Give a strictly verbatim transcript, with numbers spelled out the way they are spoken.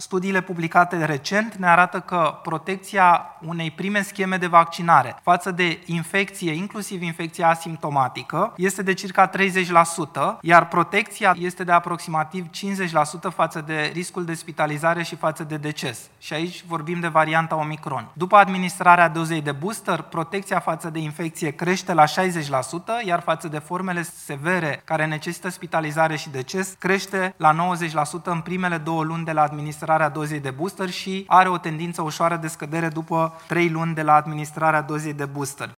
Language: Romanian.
studiile publicate recent ne arată că protecția unei prime scheme de vaccinare față de infecție, inclusiv infecția asimptomatică, este de circa treizeci la sută, iar protecția este de aproximativ cincizeci la sută față de riscul de spitalizare și față de deces. Și aici vorbim de varianta Omicron. După administrarea dozei de booster, protecția față de infecție crește la șaizeci la sută, iar față de formele severe care necesită spitalizare și deces, crește la nouăzeci la sută în primele două luni de la administrarea dozei de booster și are o tendință ușoară de scădere după trei luni de la administrarea dozei de booster.